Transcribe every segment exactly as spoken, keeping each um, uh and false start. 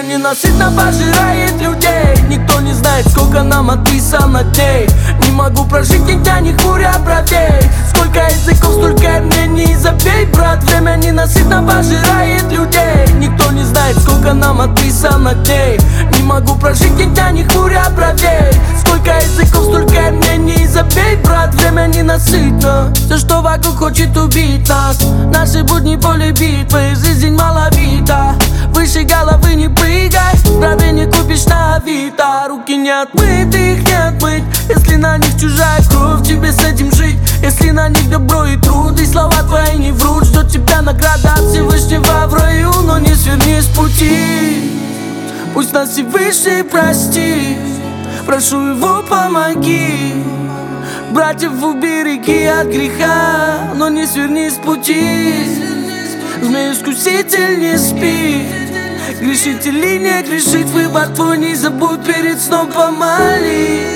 ненасытно пожирает людей. Никто не знает, сколько нам отписано дней. Не могу прожить нигде, не хмуря бровей. Сколько языков, столько мнений, забей, брат. Время ненасытно пожирает людей. Никто не знает, сколько нам отписано дней. Не могу прожить нигде, не хмуря бровей. Сколько языков, столько мнений, забей, брат. Время ненасытно. Все, что вокруг, хочет убить нас. Наши будни поле битвы, жизнь маловита. Выше головы не прыгай, правда не купишь на авито. Руки не отмыты, их не отмыть. Если на них чужая кровь, тебе с этим жить. Если на них добро и труд, и слова твои не врут. Ждет тебя награда от Всевышнего в раю, но не сверни с пути. Пусть нас Всевышний простит, прошу его помоги. Братьев убереги от греха, но не сверни с пути. Змей-искуситель не спит, грешить или не грешить, выбор твой, не забудь перед сном помолись.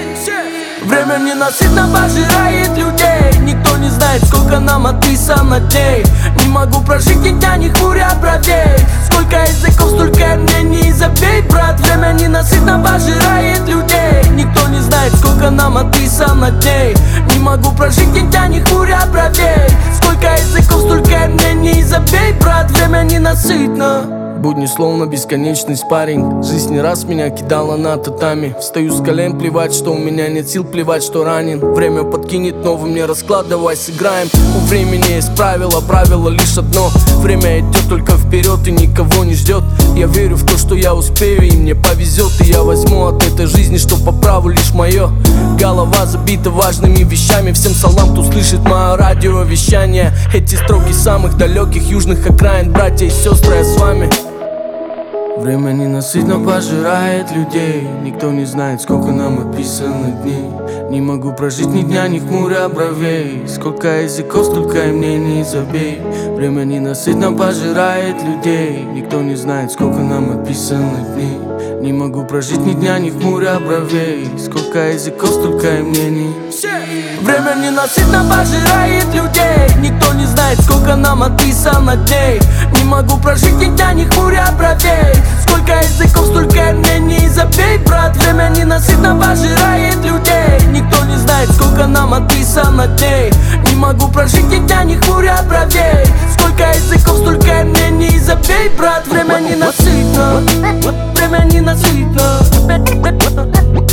Время ненасытно пожирает людей. Никто не знает, сколько нам отписано дней. Не могу прожить нигде, не хмуря бровей. Сколько языков, столько мнений, забей, брат. Время ненасытно пожирает людей. Никто не знает, сколько нам отписано дней. Не могу прожить нигде, не хмуря бровей. Сколько языков, столько мнений, забей, брат. Время ненасытно. Будни словно бесконечный спарринг. Жизнь не раз меня кидала на татами. Встаю с колен, плевать, что у меня нет сил, плевать, что ранен. Время подкинет новый мне расклад, давай сыграем. У времени есть правило, правило лишь одно. Время идет только вперед и никого не ждет. Я верю в то, что я успею и мне повезет. И я возьму от этой жизни, что по праву лишь мое. Голова забита важными вещами. Всем салам, кто слышит мое радиовещание. Эти строки самых далеких южных окраин. Братья и сестры, я с вами. Время ненасытно пожирает людей. Никто не знает, сколько нам отписано дней. Не могу прожить ни дня, ни хмуря бровей. Сколько языков, столько и мнений, забей. Время ненасытно пожирает людей. Никто не знает, сколько нам отписано дней. Не могу прожить ни дня, ни хмуря бровей. Сколько языков, столько и мнений. Время ненасытно пожирает людей. Никто не знает, сколько нам отписано дней. Не могу прожить нигде, не хмуря бровей. Сколько языков, столько мнений, забей, брат. Время ненасытно пожирает людей. Никто не знает, сколько нам отписано дней. Не могу прожить нигде, не хмуря бровей. Сколько языков, столько мнений, забей, брат. Время ненасытно. Время ненасытно.